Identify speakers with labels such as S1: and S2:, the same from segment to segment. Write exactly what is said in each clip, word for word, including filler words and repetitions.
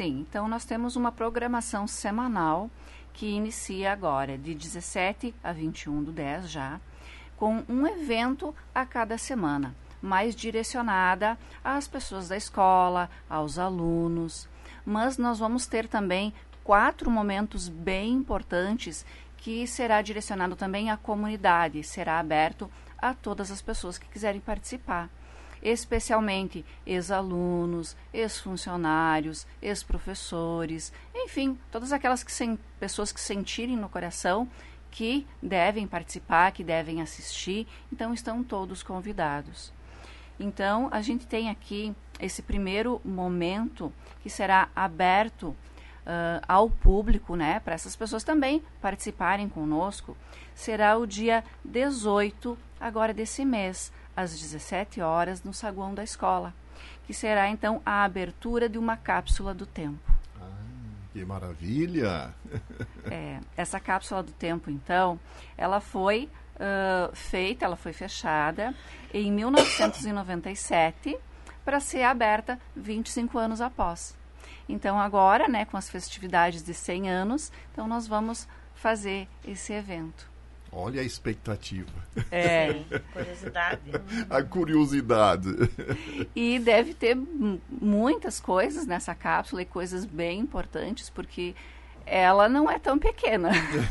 S1: Sim, então nós temos uma programação semanal que inicia agora, de dezessete a vinte e um do dez já, com um evento a cada semana, mais direcionada às pessoas da escola, aos alunos. Mas nós vamos ter também quatro momentos bem importantes que será direcionado também à comunidade, será aberto a todas as pessoas que quiserem participar, especialmente ex-alunos, ex-funcionários, ex-professores, enfim, todas aquelas que sem, pessoas que sentirem no coração que devem participar, que devem assistir, então estão todos convidados. Então, a gente tem aqui esse primeiro momento que será aberto uh, ao público, né, para essas pessoas também participarem conosco, será o dia dezoito, agora desse mês, às dezessete horas, no saguão da escola, que será, então, a abertura de uma cápsula do tempo.
S2: Ah, que maravilha!
S1: É, essa cápsula do tempo, então, ela foi uh, feita, ela foi fechada em mil novecentos e noventa e sete para ser aberta vinte e cinco anos após. Então, agora, né, com as festividades de cem anos, então nós vamos fazer esse evento.
S2: Olha a expectativa.
S1: É.
S3: Curiosidade.
S2: A curiosidade.
S1: E deve ter m- muitas coisas nessa cápsula e coisas bem importantes, porque ela não é tão pequena.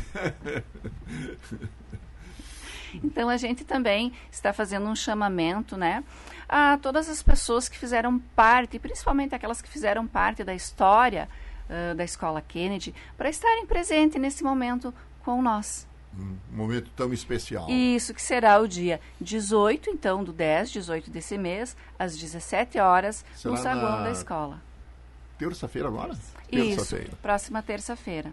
S1: Então, a gente também está fazendo um chamamento, né, a todas as pessoas que fizeram parte, principalmente aquelas que fizeram parte da história uh, da Escola Kennedy, para estarem presentes nesse momento com nós.
S2: Um momento tão especial.
S1: Isso, que será o dia dezoito, então, do dez, dezoito desse mês, às dezessete horas,
S2: será
S1: no saguão
S2: na...
S1: da escola.
S2: Terça-feira agora?
S1: Isso,
S2: Terça-feira.
S1: próxima terça-feira.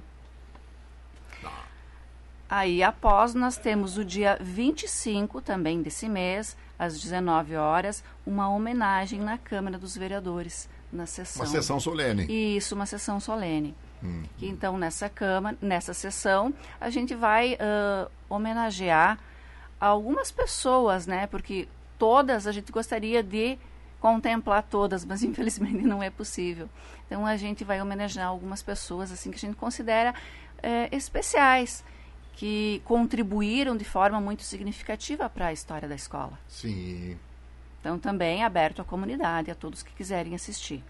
S1: Aí, após, nós temos o dia vinte e cinco, também desse mês, às dezenove horas, uma homenagem na Câmara dos Vereadores, na sessão.
S2: Uma sessão solene.
S1: Isso, uma sessão solene.
S2: Hum.
S1: Que, então, nessa Câmara, nessa sessão, a gente vai uh, homenagear algumas pessoas, né? Porque todas, a gente gostaria de contemplar todas, mas infelizmente não é possível. Então, a gente vai homenagear algumas pessoas, assim, que a gente considera uh, especiais, que contribuíram de forma muito significativa para a história da escola.
S2: Sim.
S1: Então, também aberto à comunidade, a todos que quiserem assistir.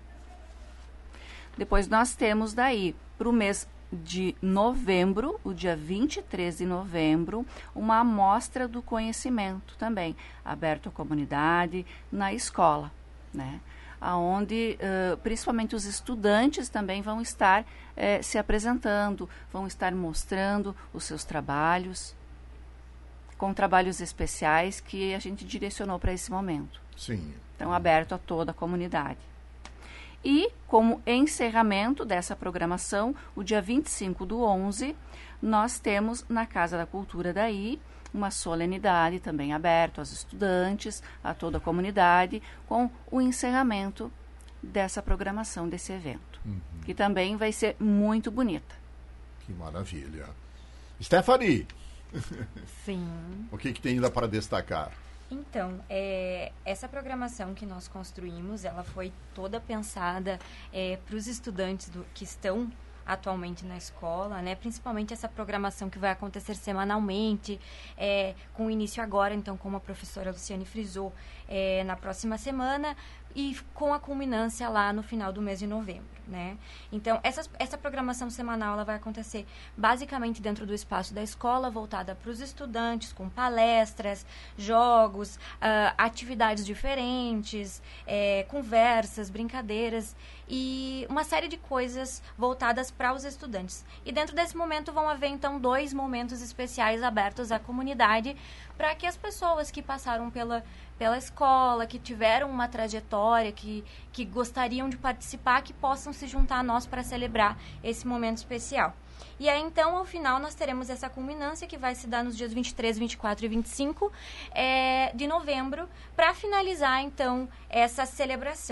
S1: Depois nós temos daí, para o mês de novembro, o dia vinte e três de novembro, uma amostra do conhecimento também, aberto à comunidade, na escola, né? Onde uh, principalmente os estudantes também vão estar uh, se apresentando, vão estar mostrando os seus trabalhos, com trabalhos especiais que a gente direcionou para esse momento.
S2: Sim.
S1: Então, aberto a toda a comunidade. E, como encerramento dessa programação, o dia vinte e cinco do onze, nós temos na Casa da Cultura daí uma solenidade também aberta aos estudantes, a toda a comunidade, com o encerramento dessa programação, desse evento, uhum. que também vai ser muito bonita.
S2: Que maravilha. Stephanie!
S3: Sim.
S2: O que, que tem ainda para destacar?
S3: Então, é, essa programação que nós construímos, ela foi toda pensada é, para os estudantes do, que estão atualmente na escola, né? Principalmente essa programação que vai acontecer semanalmente, é, com início agora, então, como a professora Luciane frisou, é, na próxima semana, e com a culminância lá no final do mês de novembro, né? Então, essa, essa programação semanal, ela vai acontecer basicamente dentro do espaço da escola, voltada para os estudantes, com palestras, jogos, uh, atividades diferentes, é, conversas, brincadeiras e uma série de coisas voltadas para os estudantes. E dentro desse momento vão haver, então, dois momentos especiais abertos à comunidade para que as pessoas que passaram pela, pela escola, que tiveram uma trajetória, que, que gostariam de participar, que possam se juntar a nós para celebrar esse momento especial. E aí, então, ao final, nós teremos essa culminância que vai se dar nos dias vinte e três, vinte e quatro e vinte e cinco é, de novembro, para finalizar, então, essa celebração.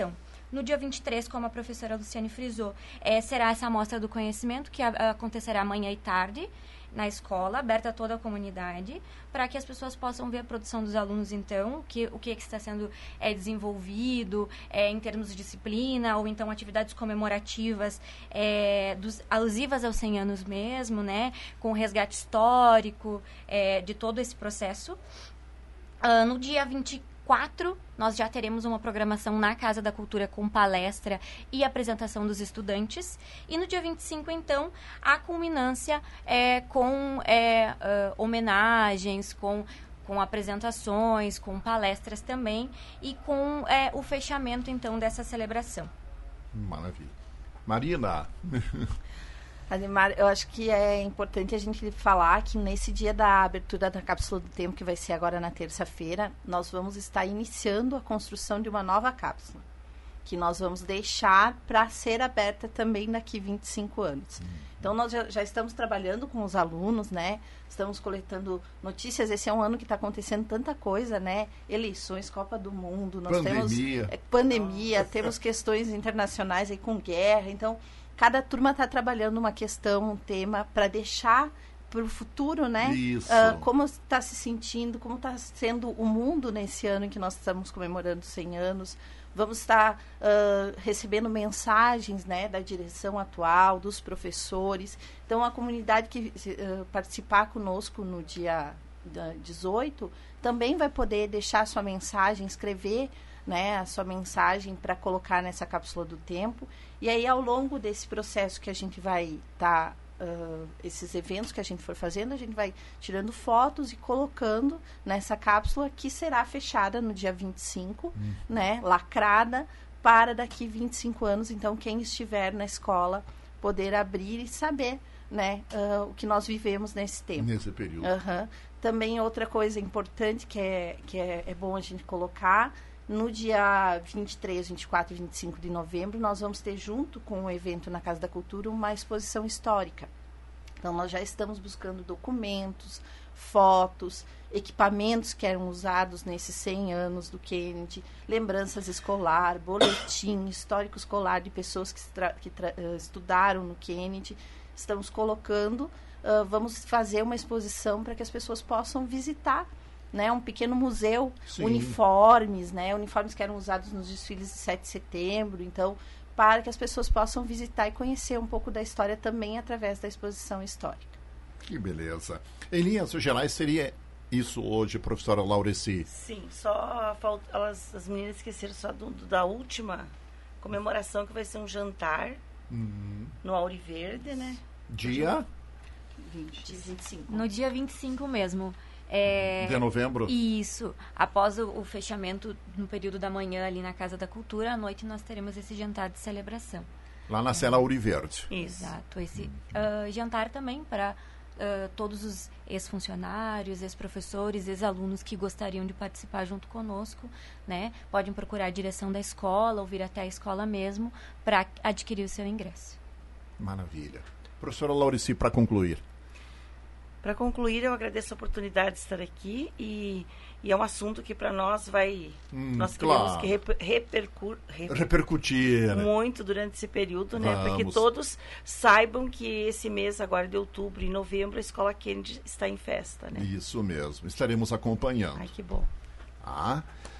S3: No dia vinte e três, como a professora Luciane frisou, é, será essa amostra do conhecimento, que a, acontecerá amanhã e tarde, na escola, aberta a toda a comunidade, para que as pessoas possam ver a produção dos alunos, então, que, o que, é que está sendo é, desenvolvido é, em termos de disciplina, ou então atividades comemorativas é, dos, alusivas aos cem anos mesmo, né, com o resgate histórico é, de todo esse processo. Uh, no dia vinte e quatro, nós já teremos uma programação na Casa da Cultura com palestra e apresentação dos estudantes. E no dia vinte e cinco, então, a culminância é, com é, uh, homenagens, com, com apresentações, com palestras também e com é, o fechamento, então, dessa celebração.
S2: Maravilha. Marina.
S4: Ademar, eu acho que é importante a gente falar que nesse dia da abertura da Cápsula do Tempo, que vai ser agora na terça-feira, nós vamos estar iniciando a construção de uma nova cápsula, que nós vamos deixar para ser aberta também daqui vinte e cinco anos. Hum. Então, nós já, já estamos trabalhando com os alunos, né? Estamos coletando notícias. Esse é um ano que está acontecendo tanta coisa, né? Eleições, Copa do Mundo, nós
S2: pandemia.
S4: temos é, pandemia, temos questões internacionais aí com guerra, então... Cada turma está trabalhando uma questão, um tema, para deixar para o futuro, né?
S2: Isso.
S4: Uh, como está se sentindo, como está sendo o mundo nesse ano em que nós estamos comemorando cem anos. Vamos estar uh, recebendo mensagens, né, da direção atual, dos professores. Então, a comunidade que uh, participar conosco no dia dezoito também vai poder deixar sua mensagem, escrever, né, a sua mensagem para colocar nessa cápsula do tempo. E aí, ao longo desse processo que a gente vai estar, tá, uh, esses eventos que a gente for fazendo, a gente vai tirando fotos e colocando nessa cápsula que será fechada no dia vinte e cinco, hum. né, lacrada, para daqui vinte e cinco anos. Então, quem estiver na escola poder abrir e saber, né, uh, o que nós vivemos nesse tempo.
S2: Nesse período.
S4: Uh-huh. Também outra coisa importante que é, que é, é bom a gente colocar... No dia vinte e três, vinte e quatro e vinte e cinco de novembro, nós vamos ter, junto com o evento na Casa da Cultura, uma exposição histórica. Então, nós já estamos buscando documentos, fotos, equipamentos que eram usados nesses cem anos do Kennedy, lembranças escolar, boletim histórico escolar de pessoas que, tra- que tra- uh, estudaram no Kennedy. Estamos colocando, uh, vamos fazer uma exposição para que as pessoas possam visitar, né, um pequeno museu, Sim. uniformes, né, uniformes que eram usados nos desfiles de sete de setembro, então, para que as pessoas possam visitar e conhecer um pouco da história também através da exposição histórica.
S2: Que beleza. Em linhas gerais, seria isso hoje, professora Laureci?
S5: Sim, só falta, elas, as meninas esqueceram só do, do, da última comemoração, que vai ser um jantar uhum. no Auri Verde, né?
S2: Dia?
S4: vinte, vinte e cinco.
S3: No dia vinte e cinco mesmo. É,
S2: de novembro?
S3: Isso. Após o, o fechamento no período da manhã ali na Casa da Cultura, à noite nós teremos esse jantar de celebração.
S2: Lá na Cela Auri Verde.
S3: Isso. Exato. Esse uh, jantar também para uh, todos os ex-funcionários, ex-professores, ex-alunos que gostariam de participar junto conosco, né? Podem procurar a direção da escola ou vir até a escola mesmo para adquirir o seu ingresso.
S2: Maravilha. Professora Laureci, para concluir.
S5: Para concluir, eu agradeço a oportunidade de estar aqui e, e é um assunto que para nós vai... Hum, nós queremos claro. que reper, repercur, reper,
S2: repercutir
S5: muito durante esse período, né?
S2: Vamos.
S5: Porque todos saibam que esse mês agora de outubro e novembro a Escola Kennedy está em festa, né?
S2: Isso mesmo. Estaremos acompanhando.
S5: Ai, que bom.
S2: Ah...